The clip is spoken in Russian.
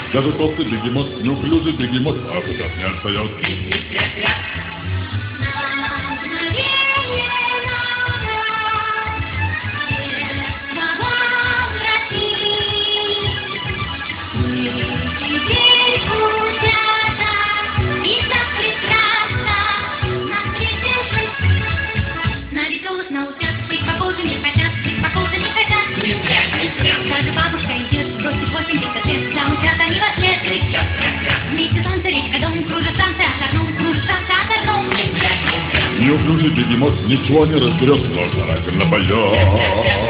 Даже толстый бегемот, неуклюжий бегемот, а сейчас не отстает. Даже бабушка идет, бросит 80 лет, заучат они во след. Вместе солнце, речка, дом, кружит станция, кружит станция, Неуклюжий бегемот ничего не разберет, но старательно поет.